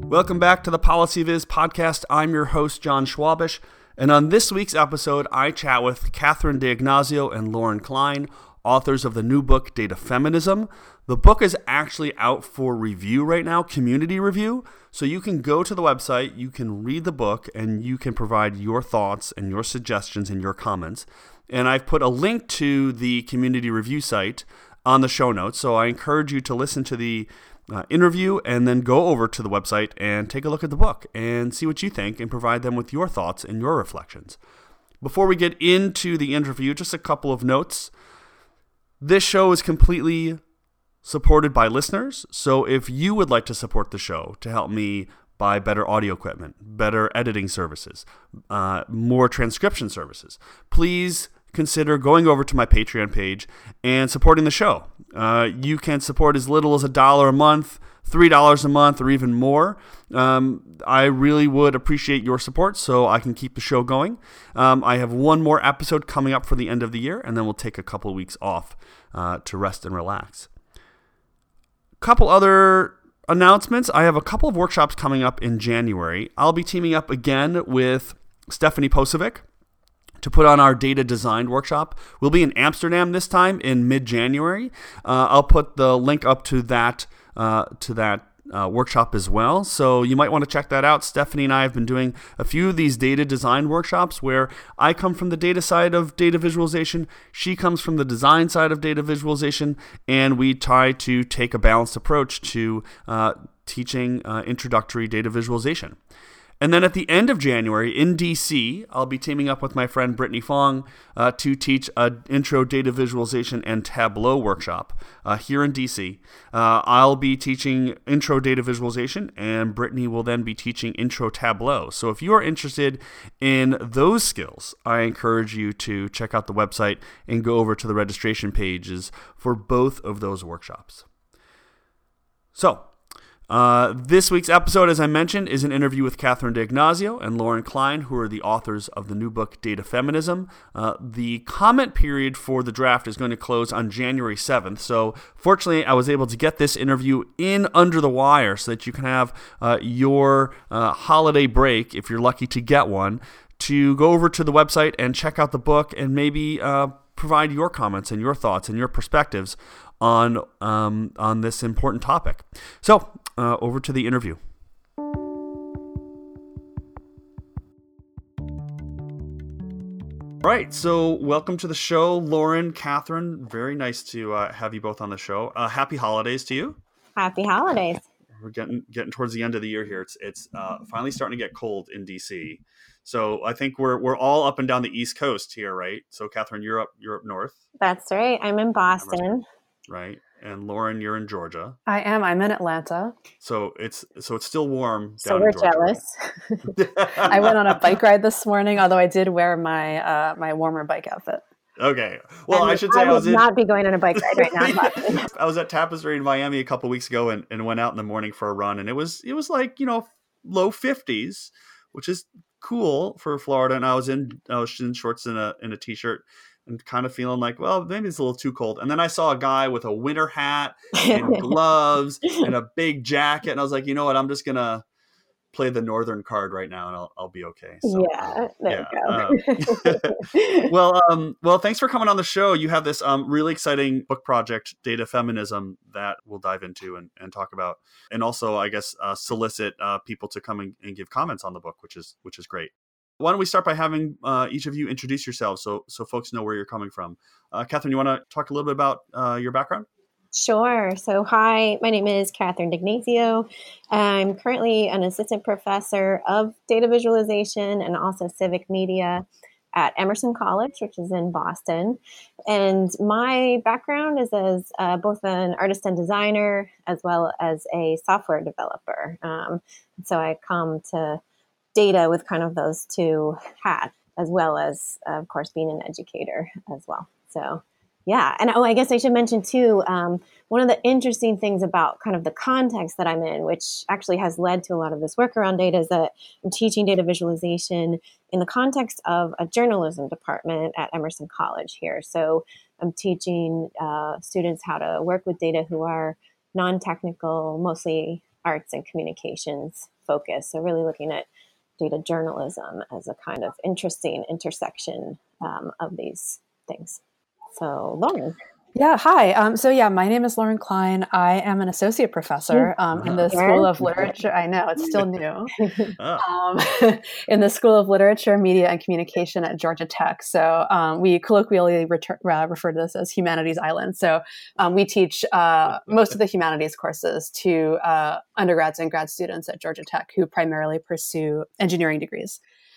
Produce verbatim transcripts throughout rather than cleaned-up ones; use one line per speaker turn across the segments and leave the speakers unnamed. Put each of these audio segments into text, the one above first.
Welcome back to the PolicyViz podcast. I'm your host, John Schwabish, and on this week's episode, I chat with Catherine D'Ignazio and Lauren Klein, authors of the new book, Data Feminism. The book is actually out for review right now, community review, so you can go to the website, you can read the book, and you can provide your thoughts and your suggestions and your comments. And I've put a link to the community review site on the show notes, so I encourage you to listen to the Uh, interview and then go over to the website and take a look at the book and see what you think and provide them with your thoughts and your reflections. Before we get into the interview, just a couple of notes. This show is completely supported by listeners, so if you would like to support the show to help me buy better audio equipment, better editing services, uh, more transcription services, please consider going over to my Patreon page and supporting the show. Uh, you can support as little as a dollar a month, three dollars a month, or even more. Um, I really would appreciate your support so I can keep the show going. Um, I have one more episode coming up for the end of the year, and then we'll take a couple of weeks off uh, to rest and relax. A couple other announcements. I have a couple of workshops coming up in January. I'll be teaming up again with Stephanie Posovic to put on our data design workshop. We'll be in Amsterdam this time in mid-January. Uh, I'll put the link up to that uh, to that uh, workshop as well. So you might want to check that out. Stephanie and I have been doing a few of these data design workshops where I come from the data side of data visualization. She comes from the design side of data visualization, and we try to take a balanced approach to uh, teaching uh, introductory data visualization. And then at the end of January in D C, I'll be teaming up with my friend Brittany Fong uh, to teach an intro data visualization and Tableau workshop uh, here in D C. Uh, I'll be teaching intro data visualization, and Brittany will then be teaching intro Tableau. So if you are interested in those skills, I encourage you to check out the website and go over to the registration pages for both of those workshops. So, Uh, this week's episode, as I mentioned, is an interview with Catherine D'Ignazio and Lauren Klein, who are the authors of the new book, Data Feminism. Uh, the comment period for the draft is going to close on January seventh, so fortunately I was able to get this interview in under the wire so that you can have uh, your uh, holiday break, if you're lucky to get one, to go over to the website and check out the book and maybe uh, provide your comments and your thoughts and your perspectives on um, on this important topic. So, uh, over to the interview. All right, so welcome to the show, Lauren, Catherine. Very nice to uh, have you both on the show. Uh, happy holidays to you.
Happy holidays.
We're getting getting towards the end of the year here. It's it's uh, finally starting to get cold in D C. So I think we're we're all up and down the East Coast here, right? So Catherine, you're up you're up north.
That's right. I'm in Boston.
Right. And Lauren, you're in Georgia.
I am. I'm in Atlanta.
So it's so it's still warm.
So
down
we're
in Georgia.
jealous.
I went on a bike ride this morning, although I did wear my uh, my warmer bike outfit.
Okay. Well,
I,
I should say I,
I
was
would
in,
not be going on a bike ride right now in Boston.
I was at Tapestry in Miami a couple weeks ago and, and went out in the morning for a run, and it was it was like, you know, low fifties, which is cool for Florida. And I was in I was in shorts and a in a t-shirt and kind of feeling like, well, maybe it's a little too cold. And then I saw a guy with a winter hat and gloves and a big jacket, and I was like, you know what, I'm just gonna play the northern card right now, and I'll I'll be okay. So,
yeah, there
yeah,
you go.
uh, well, um, well, thanks for coming on the show. You have this um really exciting book project, Data Feminism, that we'll dive into and, and talk about, and also, I guess, uh, solicit uh, people to come and, and give comments on the book, which is which is great. Why don't we start by having uh, each of you introduce yourselves so so folks know where you're coming from. Uh, Catherine, you want to talk a little bit about uh, your background?
Sure. So, hi, my name is Catherine D'Ignazio. I'm currently an assistant professor of data visualization and also civic media at Emerson College, which is in Boston. And my background is as uh, both an artist and designer, as well as a software developer. Um, so I come to data with kind of those two hats, as well as, uh, of course, being an educator as well. So, yeah. And oh, I guess I should mention too, um, one of the interesting things about kind of the context that I'm in, which actually has led to a lot of this work around data, is that I'm teaching data visualization in the context of a journalism department at Emerson College here. So I'm teaching uh, students how to work with data who are non-technical, mostly arts and communications focus. So really looking at data journalism as a kind of interesting intersection um, of these things. So Lauren.
Yeah, hi. Um, so yeah, my name is Lauren Klein. I am an associate professor um, in the School of Literature. I know, it's still new. um, in the School of Literature, Media, and Communication at Georgia Tech. So um, we colloquially retur- uh, refer to this as Humanities Island. So um, we teach uh, most of the humanities courses to uh, undergrads and grad students at Georgia Tech who primarily pursue engineering degrees.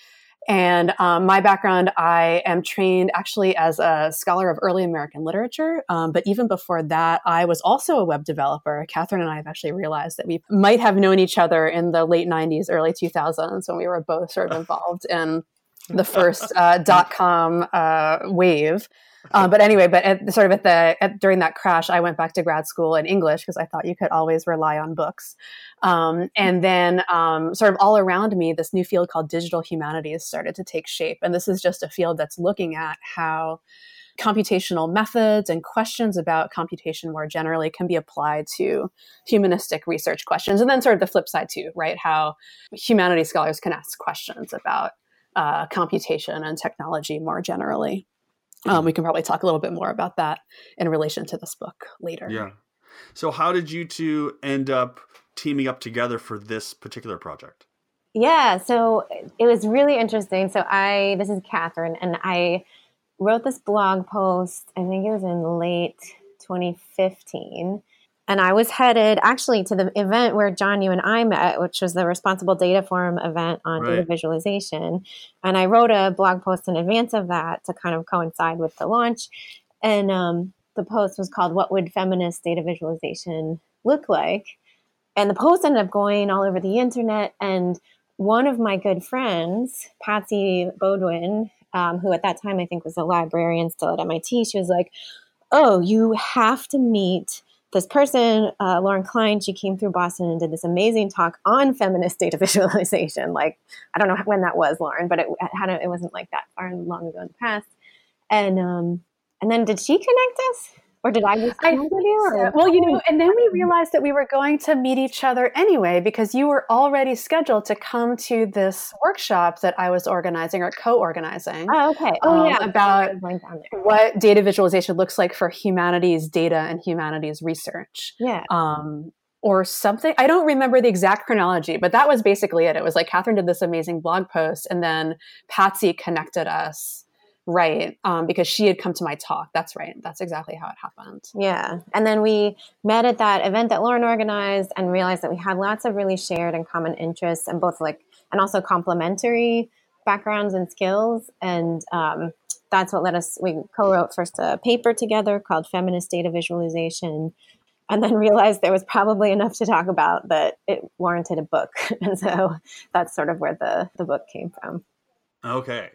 And um, my background, I am trained actually as a scholar of early American literature. Um, but even before that, I was also a web developer. Catherine and I have actually realized that we might have known each other in the late nineties, early two thousands, when we were both sort of involved in the first uh, dot-com uh, wave. Um, but anyway, but at, sort of at the at, during that crash, I went back to grad school in English because I thought you could always rely on books. Um, and then um, sort of all around me, this new field called digital humanities started to take shape. And this is just a field that's looking at how computational methods and questions about computation more generally can be applied to humanistic research questions. And then sort of the flip side too, right? How humanities scholars can ask questions about uh, computation and technology more generally. Um, we can probably talk a little bit more about that in relation to this book later.
Yeah. So how did you two end up teaming up together for this particular project?
Yeah, so it was really interesting. So I, this is Catherine, and I wrote this blog post, I think it was in late twenty fifteen. And I was headed actually to the event where John, you and I met, which was the Responsible Data Forum event on
Right.
data visualization. And I wrote a blog post in advance of that to kind of coincide with the launch. And um, the post was called, "What Would Feminist Data Visualization Look Like?" And the post ended up going all over the internet. And one of my good friends, Patsy Bodwin, um, who at that time I think was a librarian still at M I T, she was like, "Oh, you have to meet this person, uh, Lauren Klein." She came through Boston and did this amazing talk on feminist data visualization. Like, I don't know when that was, Lauren, but it had a, it wasn't like that far long ago in the past. And um, and then did she connect us? Or did I just
I
connect with you?
so.
Or?
Well, you know, and then we realized that we were going to meet each other anyway, because you were already scheduled to come to this workshop that I was organizing or co-organizing.
Oh, okay. Oh,
um,
yeah.
About what data visualization looks like for humanities data and humanities research.
Yeah.
Um, or something. I don't remember the exact chronology, but that was basically it. It was like Catherine did this amazing blog post, and then Patsy connected us. Right. Um, because she had come to my talk. That's right. That's exactly how it happened.
Yeah. And then we met at that event that Lauren organized and realized that we had lots of really shared and common interests and both like, and also complementary backgrounds and skills. And um, that's what led us, we co-wrote first a paper together called Feminist Data Visualization, and then realized there was probably enough to talk about that it warranted a book. And so that's sort of where the, the book came from.
Okay.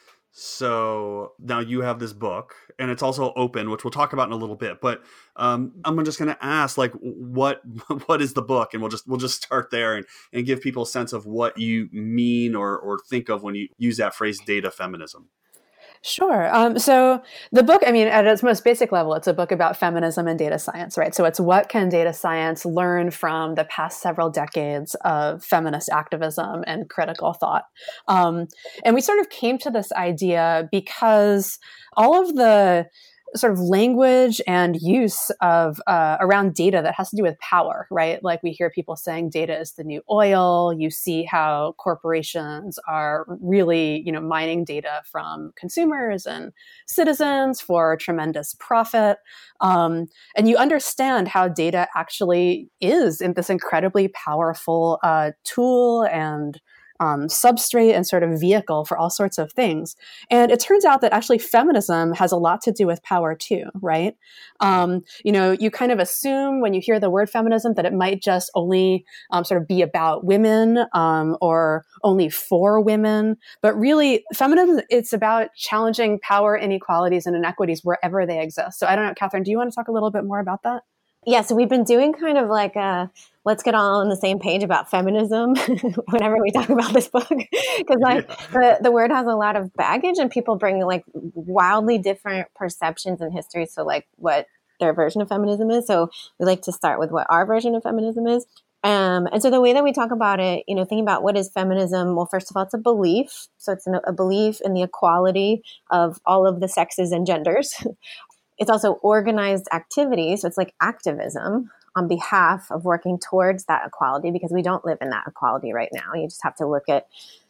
So now you have this book, and it's also open, which we'll talk about in a little bit. But um, I'm just going to ask, like, what what is the book, and we'll just we'll just start there and, and give people a sense of what you mean or or think of when you use that phrase, data feminism.
Sure. Um, so the book, I mean, at its most basic level, it's a book about feminism and data science, right? So it's what can data science learn from the past several decades of feminist activism and critical thought. Um, and we sort of came to this idea because all of the sort of language and use of uh, around data that has to do with power, right? Like we hear people saying data is the new oil. You see how corporations are really, you know, mining data from consumers and citizens for tremendous profit. Um, and you understand how data actually is in this incredibly powerful uh, tool and Um, substrate and sort of vehicle for all sorts of things. And it turns out that actually feminism has a lot to do with power too, right? Um, you know, you kind of assume when you hear the word feminism that it might just only um, sort of be about women um, or only for women. But really, feminism, it's about challenging power inequalities and inequities wherever they exist. So I don't know, Catherine, do you want to talk a little bit more about that?
Yeah, so we've been doing kind of like a, let's get all on the same page about feminism whenever we talk about this book. Because like yeah. the, the word has a lot of baggage and people bring like wildly different perceptions and histories to like what their version of feminism is. So we like to start with what our version of feminism is. Um, and so the way that we talk about it, you know, thinking about what is feminism, well, first of all, it's a belief. So it's an, a belief in the equality of all of the sexes and genders. It's also organized activity. So it's like activism on behalf of working towards that equality, because we don't live in that equality right now. You just have to look at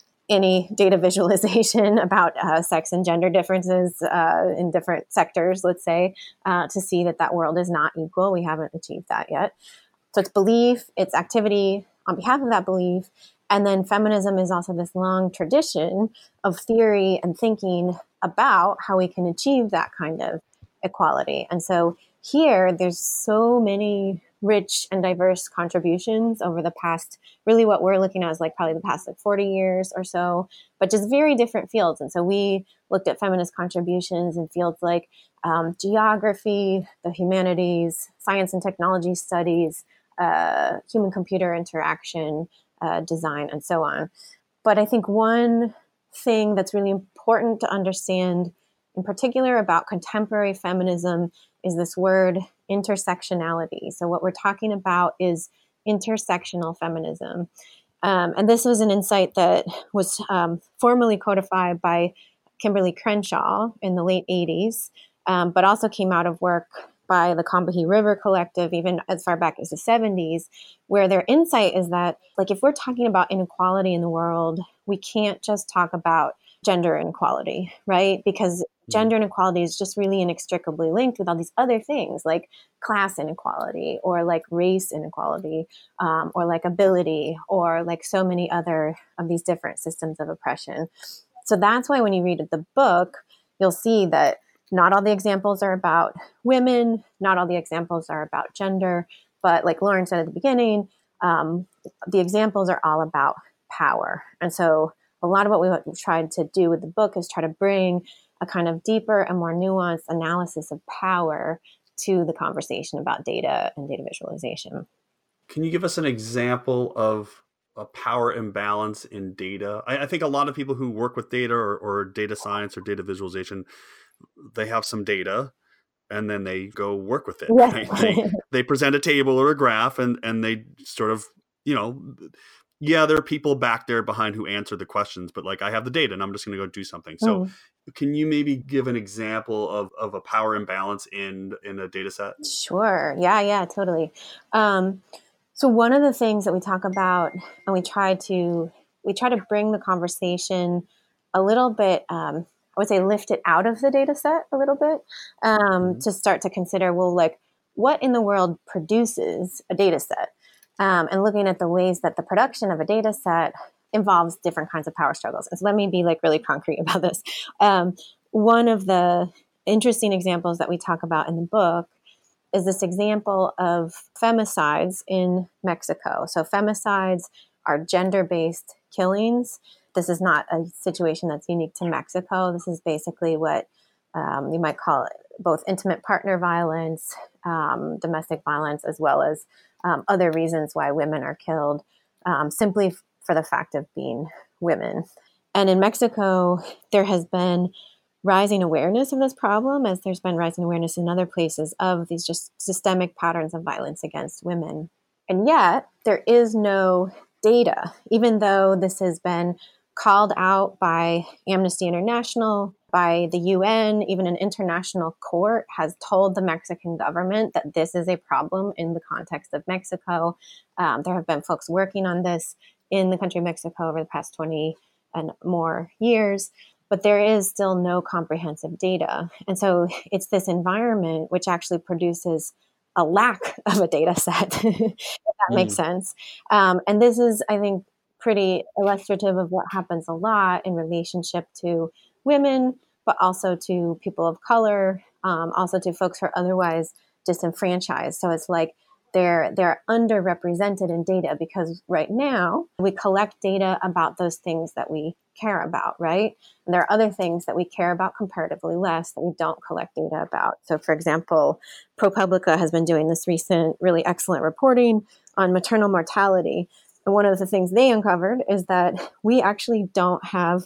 any data visualization about uh, sex and gender differences uh, in different sectors, let's say, uh, to see that that world is not equal. We haven't achieved that yet. So it's belief, it's activity on behalf of that belief. And then feminism is also this long tradition of theory and thinking about how we can achieve that kind of equality. And so here, there's so many rich and diverse contributions over the past, really what we're looking at is like probably the past like forty years or so, but just very different fields. And so we looked at feminist contributions in fields like um, geography, the humanities, science and technology studies, uh, human-computer interaction, uh, design, and so on. But I think one thing that's really important to understand in particular about contemporary feminism is this word intersectionality. So what we're talking about is intersectional feminism. Um, and this was an insight that was um, formally codified by Kimberly Crenshaw in the late eighties, um, but also came out of work by the Combahee River Collective, even as far back as the seventies, where their insight is that, like, if we're talking about inequality in the world, we can't just talk about gender inequality, right? Because gender inequality is just really inextricably linked with all these other things like class inequality or like race inequality um, or like ability or like so many other of these different systems of oppression. So that's why when you read the book, you'll see that not all the examples are about women, not all the examples are about gender, but like Lauren said at the beginning, um, the examples are all about power. And so a lot of what we tried to do with the book is try to bring a kind of deeper and more nuanced analysis of power to the conversation about data and data visualization.
Can you give us an example of a power imbalance in data? I, I think a lot of people who work with data or, or data science or data visualization, they have some data and then they go work with it.
Yes.
Right? They, they present a table or a graph and, and they sort of, you know, yeah, there are people back there behind who answer the questions, but like I have the data and I'm just going to go do something. So mm. can you maybe give an example of, of a power imbalance in, in a data set?
Sure. Yeah, yeah, totally. Um, so one of the things that we talk about and we try to, we try to bring the conversation a little bit, um, I would say lift it out of the data set a little bit um, mm-hmm. to start to consider, well, like what in the world produces a data set? Um, and looking at the ways that the production of a data set involves different kinds of power struggles. And so let me be like really concrete about this. Um, one of the interesting examples that we talk about in the book is this example of femicides in Mexico. So femicides are gender-based killings. This is not a situation that's unique to Mexico. This is basically what um, you might call it both intimate partner violence, um, domestic violence, as well as Um, other reasons why women are killed um, simply f- for the fact of being women. And in Mexico, there has been rising awareness of this problem, as there's been rising awareness in other places of these just systemic patterns of violence against women. And yet, there is no data, even though this has been called out by Amnesty International, by the U N, even an international court has told the Mexican government that this is a problem in the context of Mexico. Um, there have been folks working on this in the country of Mexico over the past twenty and more years, but there is still no comprehensive data. And so it's this environment which actually produces a lack of a data set, if that mm. makes sense. Um, and this is, I think, pretty illustrative of what happens a lot in relationship to women, but also to people of color, um, also to folks who are otherwise disenfranchised. So it's like they're they're underrepresented in data because right now we collect data about those things that we care about, right? And there are other things that we care about comparatively less that we don't collect data about. So for example, ProPublica has been doing this recent, really excellent reporting on maternal mortality. And one of the things they uncovered is that we actually don't have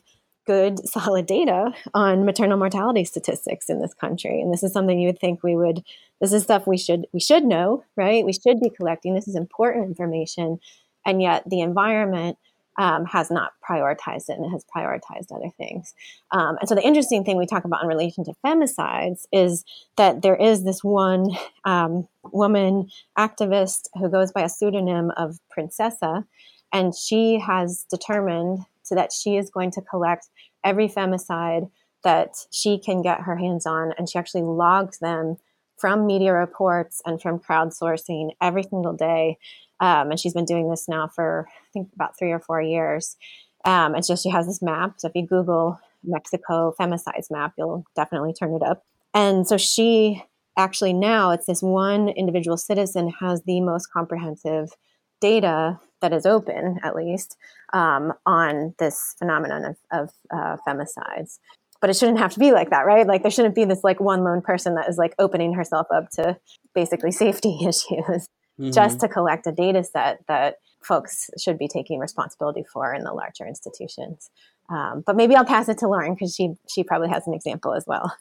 good, solid data on maternal mortality statistics in this country. And this is something you would think we would, this is stuff we should, we should know, right? We should be collecting. This is important information. And yet the environment um, has not prioritized it, and it has prioritized other things. Um, and so the interesting thing we talk about in relation to femicides is that there is this one um, woman activist who goes by a pseudonym of Princessa, and she has determined so that she is going to collect every femicide that she can get her hands on, and she actually logs them from media reports and from crowdsourcing every single day. Um, and she's been doing this now for, I think, about three or four years. Um, and so she has this map. So if you Google Mexico femicides map, you'll definitely turn it up. And so she actually now, it's this one individual citizen has the most comprehensive data that is open, at least, um, on this phenomenon of, of uh, femicides. But it shouldn't have to be like that, right? Like there shouldn't be this like one lone person that is like opening herself up to basically safety issues. Mm-hmm. Just to collect a data set that folks should be taking responsibility for in the larger institutions. Um, but maybe I'll pass it to Lauren because she she probably has an example as well.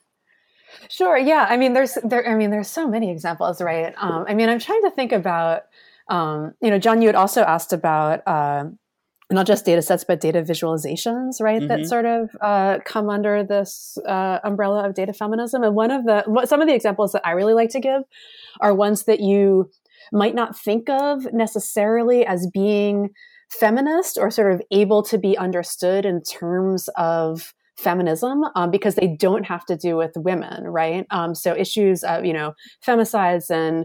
Sure. Yeah. I mean, there's there. I mean, there's so many examples, right? Um, I mean, I'm trying to think about. Um, you know, John, you had also asked about uh, not just data sets, but data visualizations, right? Mm-hmm. That sort of uh, come under this uh, umbrella of data feminism. And one of the some of the examples that I really like to give are ones that you might not think of necessarily as being feminist or sort of able to be understood in terms of feminism, um, because they don't have to do with women, right? Um, so issues of, you know, femicides and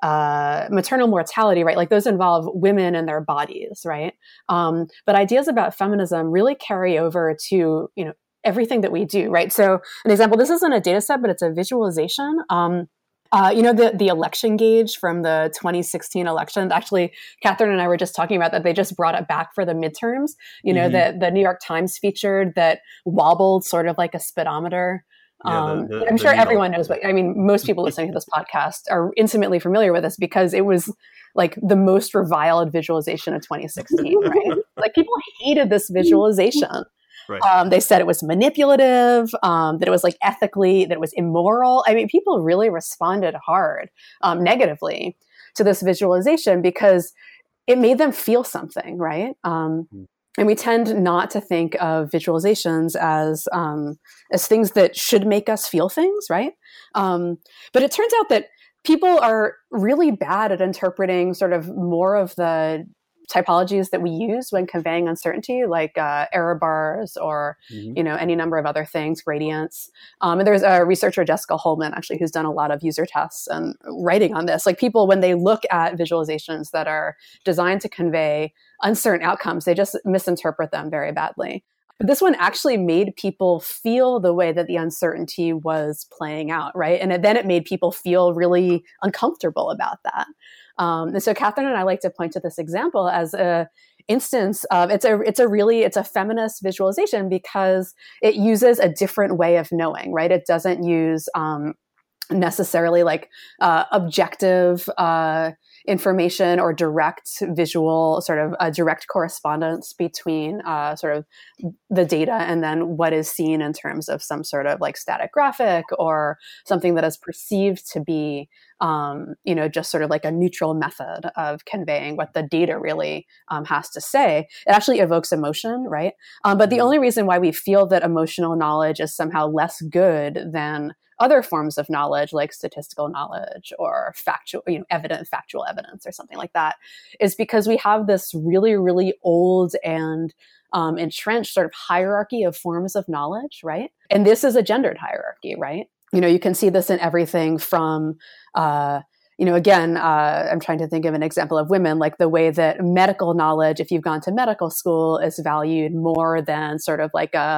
uh, maternal mortality, right? Like those involve women and their bodies, right? Um, but ideas about feminism really carry over to, you know, everything that we do, right? So an example, this isn't a data set, but it's a visualization. Um, Uh, you know, the, the election gauge from the twenty sixteen election, actually, Catherine and I were just talking about that. They just brought it back for the midterms, you know, mm-hmm. the, the New York Times featured that wobbled sort of like a speedometer. Yeah, um, the, the, I'm sure everyone knows, but I mean, most people listening to this podcast are intimately familiar with this because it was like the most reviled visualization of twenty sixteen, right? Like people hated this visualization. Right. Um, they said it was manipulative, um, that it was like ethically, that it was immoral. I mean, people really responded hard, um, negatively to this visualization because it made them feel something, right? Um, mm. And we tend not to think of visualizations as um, as things that should make us feel things, right? Um, but it turns out that people are really bad at interpreting sort of more of the typologies that we use when conveying uncertainty, like uh, error bars or, mm-hmm. you know, any number of other things, gradients. Um, and there's a researcher, Jessica Holman, actually, who's done a lot of user tests and writing on this. Like people, when they look at visualizations that are designed to convey uncertain outcomes, they just misinterpret them very badly. But this one actually made people feel the way that the uncertainty was playing out, right? And then it made people feel really uncomfortable about that. Um, and so Catherine and I like to point to this example as a instance of it's a it's a really it's a feminist visualization because it uses a different way of knowing, right? It doesn't use um, necessarily like uh, objective uh, information or direct visual sort of a direct correspondence between uh, sort of the data and then what is seen in terms of some sort of like static graphic or something that is perceived to be Um, you know, just sort of like a neutral method of conveying what the data really um, has to say. It actually evokes emotion, right? Um, but the only reason why we feel that emotional knowledge is somehow less good than other forms of knowledge, like statistical knowledge or factual, you know, evident factual evidence or something like that, is because we have this really, really old and um, entrenched sort of hierarchy of forms of knowledge, right? And this is a gendered hierarchy, right? You know, you can see this in everything from, uh, you know, again, uh, I'm trying to think of an example of women, like the way that medical knowledge, if you've gone to medical school, is valued more than sort of like a,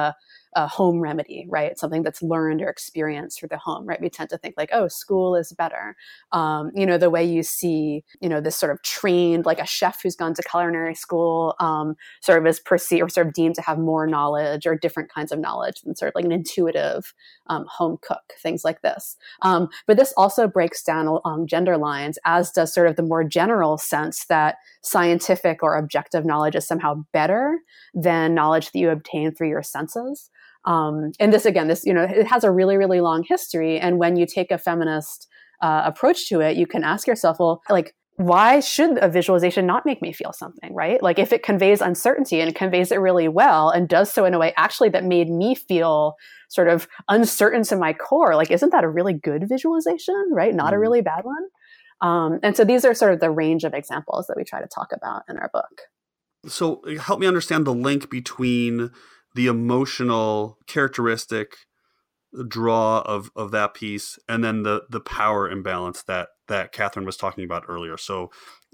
a home remedy, right? Something that's learned or experienced through the home, right? We tend to think like, oh, school is better. Um, you know, the way you see, you know, this sort of trained, like a chef who's gone to culinary school, um, sort of is perceived or sort of deemed to have more knowledge or different kinds of knowledge than sort of like an intuitive um, home cook, things like this. Um, but this also breaks down um, gender lines, as does sort of the more general sense that scientific or objective knowledge is somehow better than knowledge that you obtain through your senses. Um, and this, again, this, you know, it has a really, really long history. And when you take a feminist uh, approach to it, you can ask yourself, well, like, why should a visualization not make me feel something, right? Like if it conveys uncertainty and it conveys it really well and does so in a way actually that made me feel sort of uncertain to my core, like, isn't that a really good visualization, right? Not mm. a really bad one. Um, and so these are sort of the range of examples that we try to talk about in our book.
So help me understand the link between the emotional characteristic draw of, of that piece and then the, the power imbalance that, that Catherine was talking about earlier. So,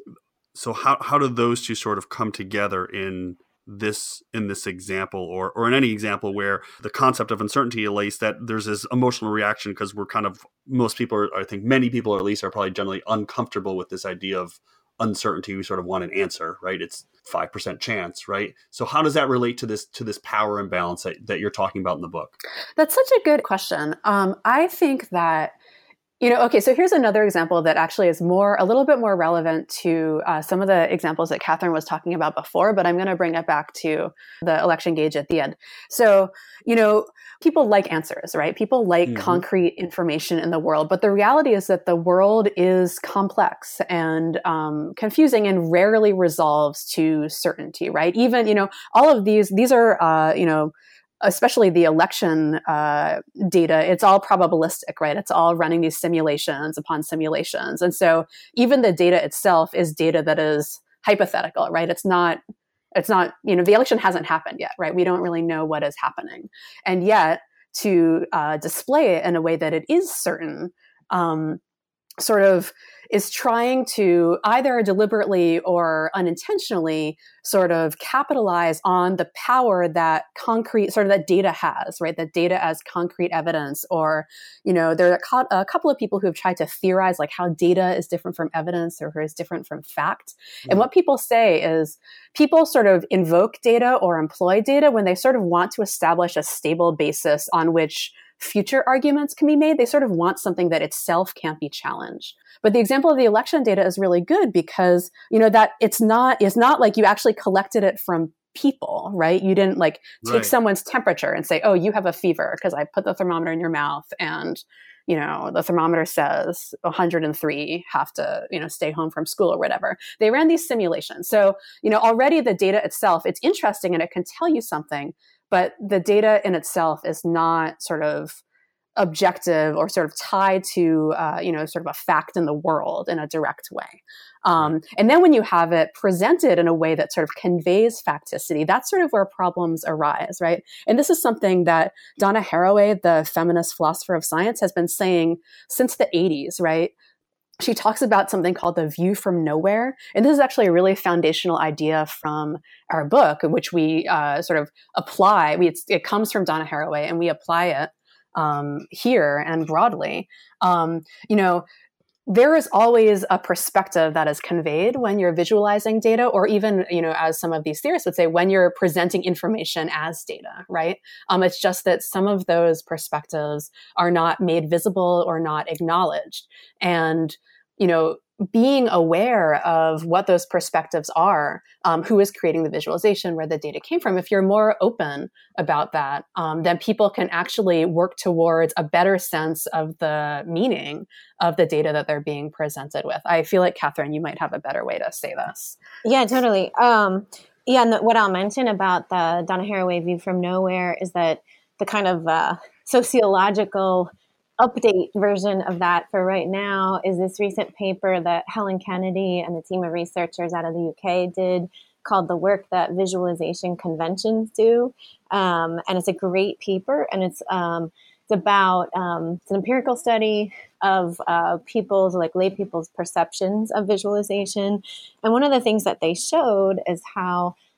so how, how do those two sort of come together in this, in this example, or, or in any example where the concept of uncertainty, at least, that there's this emotional reaction because we're kind of, most people are, I think many people at least are probably generally uncomfortable with this idea of uncertainty. We sort of want an answer, right? It's five percent chance, right? So how does that relate to this, to this power imbalance that, that you're talking about in the book?
That's such a good question. Um, I think that, you know, okay, so here's another example that actually is more, a little bit more relevant to uh, some of the examples that Catherine was talking about before, but I'm going to bring it back to the election gauge at the end. So, you know, people like answers, right? People like mm-hmm. concrete information in the world, but the reality is that the world is complex and um, confusing and rarely resolves to certainty, right? Even, you know, all of these, these are, uh, you know, especially the election uh, data, it's all probabilistic, right? It's all running these simulations upon simulations. And so even the data itself is data that is hypothetical, right? It's not, it's not, you know, the election hasn't happened yet, right? We don't really know what is happening. And yet to uh, display it in a way that it is certain, um, sort of is trying to either deliberately or unintentionally sort of capitalize on the power that concrete, sort of that data has, right? That data as concrete evidence, or, you know, there are a couple of people who have tried to theorize like how data is different from evidence or is different from fact. Mm-hmm. And what people say is people sort of invoke data or employ data when they sort of want to establish a stable basis on which future arguments can be made. They sort of want something that itself can't be challenged. But the example of the election data is really good because, you know, that it's not, it's not like you actually collected it from people, right? You didn't like take right. someone's temperature and say, oh, you have a fever because I put the thermometer in your mouth and, you know, the thermometer says one hundred three have to, you know, stay home from school or whatever. They ran these simulations. So, you know, already the data itself, it's interesting and it can tell you something, but the data in itself is not sort of objective or sort of tied to, uh, you know, sort of a fact in the world in a direct way. Um, and then when you have it presented in a way that sort of conveys facticity, that's sort of where problems arise, right? And this is something that Donna Haraway, the feminist philosopher of science, has been saying since the eighties, right? She talks about something called the view from nowhere. And this is actually a really foundational idea from our book, which we uh, sort of apply. We, it's, it comes from Donna Haraway, and we apply it um, here and broadly. Um, you know, there is always a perspective that is conveyed when you're visualizing data, or even, you know, as some of these theorists would say, when you're presenting information as data, right? Um, it's just that some of those perspectives are not made visible or not acknowledged. And, you know, being aware of what those perspectives are, um, who is creating the visualization, where the data came from, if you're more open about that, um, then people can actually work towards a better sense of the meaning of the data that they're being presented with. I feel like, Catherine, you might have a better way to say this.
Yeah, totally. Um, yeah, and the, what I'll mention about the Donna Haraway view from nowhere is that the kind of uh, sociological update version of that for right now is this recent paper that Helen Kennedy and the team of researchers out of the U K did called The Work That Visualization Conventions Do. Um, and it's a great paper, and it's um, it's about, um, it's an empirical study of uh, people's, like lay people's perceptions of visualization. And one of the things that they showed is how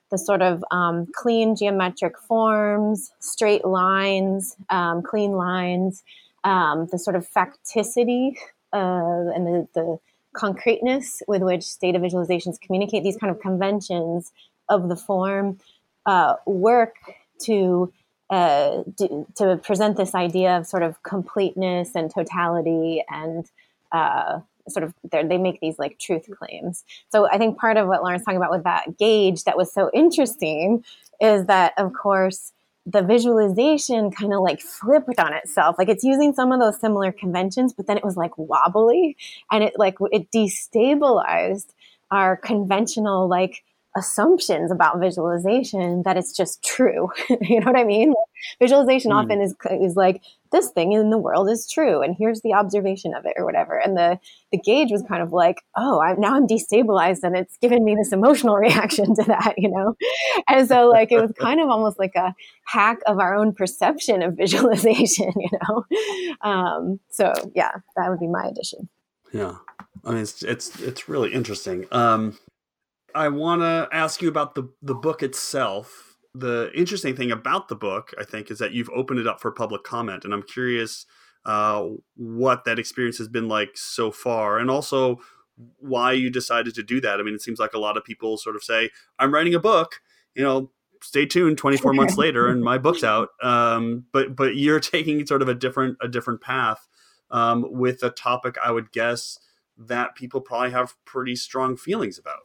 the sort of um, clean geometric forms, straight lines, um, clean lines, um, the sort of facticity uh, and the, the concreteness with which data visualizations communicate, these kind of conventions of the form uh, work to uh, do, to present this idea of sort of completeness and totality, and uh, sort of they make these like truth claims. So I think part of what Lauren's talking about with that gauge that was so interesting is that, of course, the visualization kind of like flipped on itself. Like it's using some of those similar conventions, but then it was like wobbly, and it like it destabilized our conventional like assumptions about visualization that it's just true. You know what I mean? Like, visualization mm. often is is like, this thing in the world is true, and here's the observation of it, or whatever. And the the gauge was kind of like, oh, I'm now I'm destabilized, and it's given me this emotional reaction to that, you know. And so like it was kind of almost like a hack of our own perception of visualization, you know. Um, so yeah, that would be my addition.
Yeah, I mean it's it's it's really interesting. Um, I want to ask you about the the book itself. The interesting thing about the book, I think, is that you've opened it up for public comment, and I'm curious uh, what that experience has been like so far, and also why you decided to do that. I mean, it seems like a lot of people sort of say, "I'm writing a book," you know, stay tuned. twenty-four months later, and my book's out. Um, but but you're taking sort of a different a different path um, with a topic, I would guess, that people probably have pretty strong feelings about.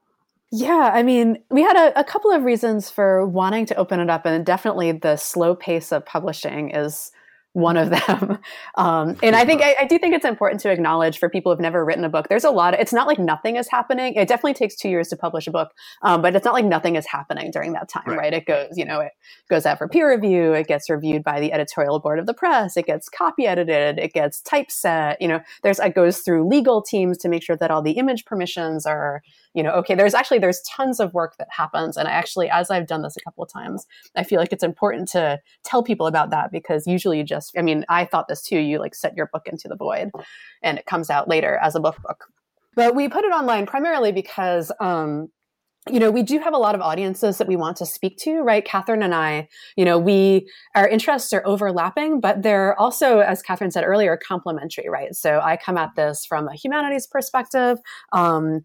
Yeah, I mean, we had a, a couple of reasons for wanting to open it up, and definitely the slow pace of publishing is one of them. Um, and I think I, I do think it's important to acknowledge for people who've never written a book, there's a lot of, it's not like nothing is happening. It definitely takes two years to publish a book, um, but it's not like nothing is happening during that time, right. right? It goes, you know, it goes out for peer review. It gets reviewed by the editorial board of the press. It gets copy edited. It gets typeset. You know, there's, it goes through legal teams to make sure that all the image permissions are, you know, okay, there's actually, there's tons of work that happens. And I actually, as I've done this a couple of times, I feel like it's important to tell people about that, because usually you just, I mean, I thought this too, you like set your book into the void and it comes out later as a book book. But we put it online primarily because, um, you know, we do have a lot of audiences that we want to speak to, right? Catherine and I, you know, we, our interests are overlapping, but they're also, as Catherine said earlier, complementary, right? So I come at this from a humanities perspective. Um,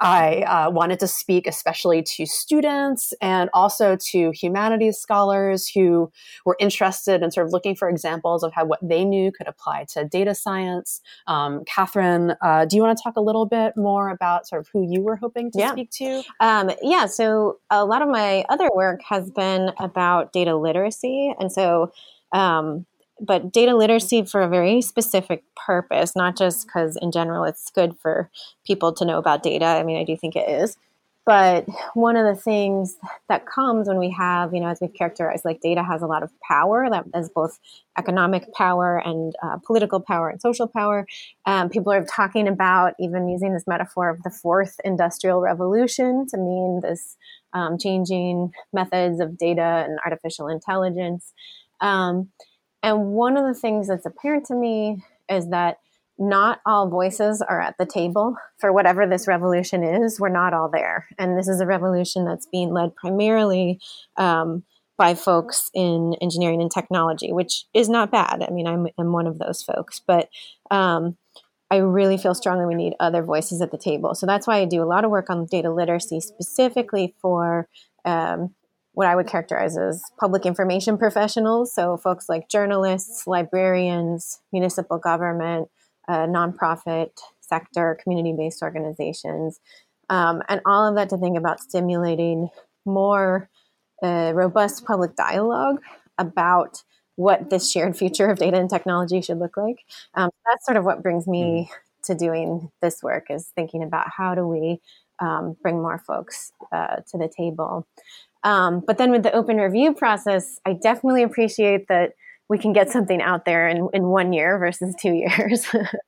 I uh, wanted to speak especially to students and also to humanities scholars who were interested in sort of looking for examples of how what they knew could apply to data science. Um, Catherine, uh, do you want to talk a little bit more about sort of who you were hoping to
yeah.
speak to?
Um, yeah, so a lot of my other work has been about data literacy. And so um, but data literacy for a very specific purpose, not just because in general it's good for people to know about data. I mean, I do think it is. But one of the things that comes when we have, you know, as we've characterized, like data has a lot of power, that is both economic power and uh, political power and social power. Um, people are talking about even using this metaphor of the fourth industrial revolution to mean this um, changing methods of data and artificial intelligence. Um, And one of the things that's apparent to me is that not all voices are at the table for whatever this revolution is. We're not all there. And this is a revolution that's being led primarily um, by folks in engineering and technology, which is not bad. I mean, I'm, I'm one of those folks. But um, I really feel strongly we need other voices at the table. So that's why I do a lot of work on data literacy, specifically for um, what I would characterize as public information professionals. So folks like journalists, librarians, municipal government, uh, nonprofit sector, community-based organizations, um, and all of that to think about stimulating more uh, robust public dialogue about what this shared future of data and technology should look like. Um, that's sort of what brings me to doing this work, is thinking about how do we um, bring more folks uh, to the table. Um, but then with the open review process, I definitely appreciate that we can get something out there in, in one year versus two years.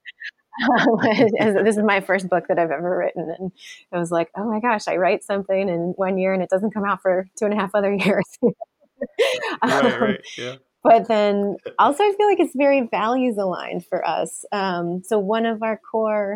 This is my first book that I've ever written. And I was like, oh my gosh, I write something in one year and it doesn't come out for two and a half other years.
Right,
um,
right, yeah.
But then also I feel like it's very values aligned for us. Um, so one of our core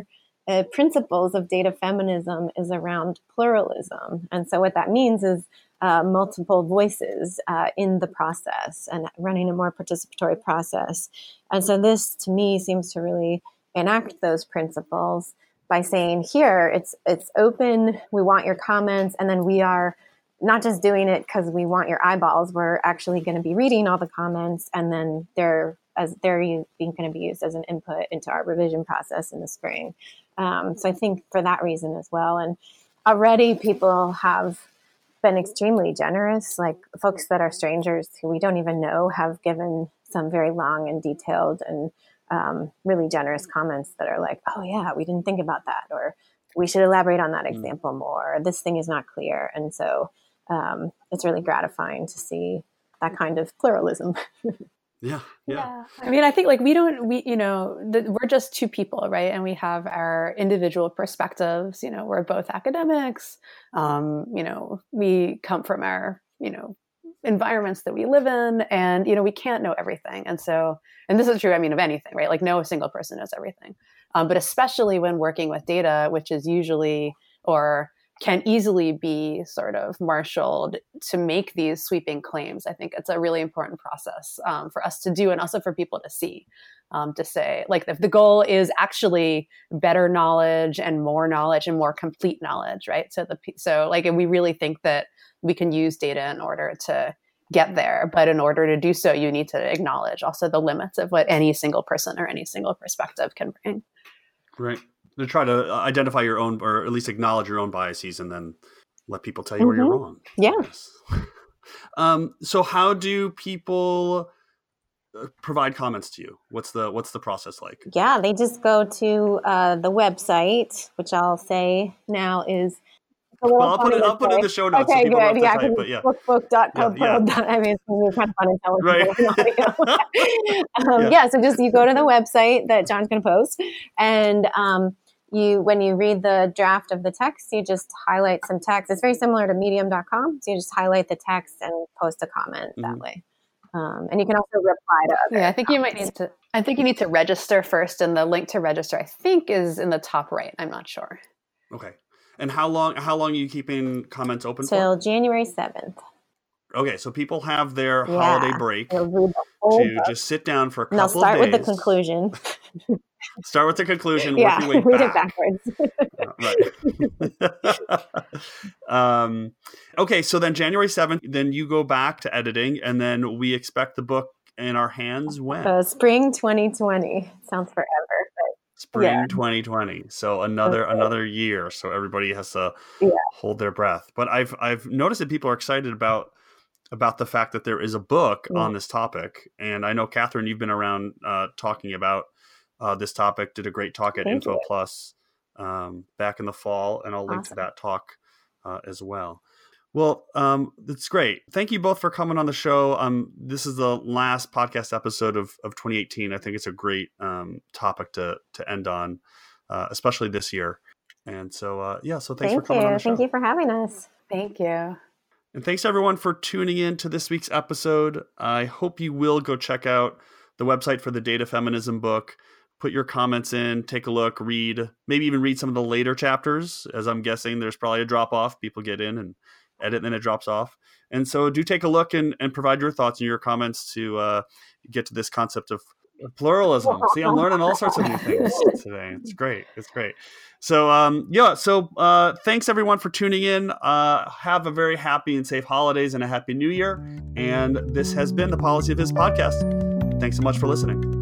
uh, principles of data feminism is around pluralism. And so what that means is uh, multiple voices uh, in the process and running a more participatory process. And so this, to me, seems to really enact those principles by saying, here, it's it's open, we want your comments, and then we are not just doing it because we want your eyeballs, we're actually going to be reading all the comments, and then they're as they're being going to be used as an input into our revision process in the spring. Um, so I think for that reason as well. And already people have been extremely generous, like folks that are strangers who we don't even know have given some very long and detailed and um, really generous comments that are like, oh yeah, we didn't think about that, or we should elaborate on that example more, or this thing is not clear. And so um, it's really gratifying to see that kind of pluralism.
Yeah, yeah.
Yeah. I mean, I think like we don't, we, you know, the, we're just two people, right? And we have our individual perspectives. You know, we're both academics. Um, you know, we come from our, you know, environments that we live in, and, you know, we can't know everything. And so, and this is true, I mean, of anything, right? Like no single person knows everything. Um, but especially when working with data, which is usually, or can easily be sort of marshaled to make these sweeping claims. I think it's a really important process um, for us to do, and also for people to see, um, to say, like, if the goal is actually better knowledge and more knowledge and more complete knowledge, right? So the so like, and we really think that we can use data in order to get there, but in order to do so, you need to acknowledge also the limits of what any single person or any single perspective can bring.
Right. To try to identify your own, or at least acknowledge your own biases, and then let people tell you
mm-hmm.
where you're wrong.
Yeah.
Yes. um, so how do people provide comments to you? What's the, what's the process like?
Yeah, they just go to uh, the website, which I'll say now is,
well, I'll put it, I'll put it in the show notes.
Okay,
so
good. Yeah,
type, but yeah.
bookbook dot co dot
yeah, yeah.
I mean, it's going to be kind of fun and tell
right.
um,
yeah.
yeah, so just you go to the website that John's going to post, and um, you, when you read the draft of the text, you just highlight some text. It's very similar to medium dot com. So you just highlight the text and post a comment mm-hmm. that way. Um, and you can also reply to other
Yeah, I think comments. you might need to, I think you need to register first, and the link to register, I think, is in the top right. I'm not sure.
Okay. And how long, how long are you keeping comments open
Till
for?
January seventh.
Okay. So people have their
yeah.
holiday break to book. Just sit down for a couple of days.
Now start with the conclusion.
Start with the conclusion.
Yeah,
work your way
read
back.
it backwards.
Right. um, okay, so then January seventh, then you go back to editing, and then we expect the book in our hands when?
So spring twenty twenty. Sounds forever. But
spring
yeah.
twenty twenty. So another okay. another year. So everybody has to yeah. hold their breath. But I've I've noticed that people are excited about about the fact that there is a book yeah. on this topic, and I know Catherine, you've been around uh, talking about. Uh, this topic, did a great talk at
Thank
Info
you.
Plus um, back in the fall, and I'll link
awesome.
to that talk uh, as well. Well, um, that's great. Thank you both for coming on the show. Um, this is the last podcast episode of, of twenty eighteen. I think it's a great um, topic to to end on, uh, especially this year. And so, uh, yeah, so thanks
Thank
for coming
you.
on the show.
Thank you for having us.
Thank you.
And thanks everyone for tuning in to this week's episode. I hope you will go check out the website for the Data Feminism book. Put your comments in, take a look, read, maybe even read some of the later chapters. As I'm guessing, there's probably a drop off. People get in and edit, and then it drops off. And so do take a look and, and provide your thoughts and your comments to uh, get to this concept of pluralism. See, I'm learning all sorts of new things today. It's great. It's great. So, um, yeah, so uh, thanks everyone for tuning in. Uh, have a very happy and safe holidays and a happy new year. And this has been the Policy of His podcast. Thanks so much for listening.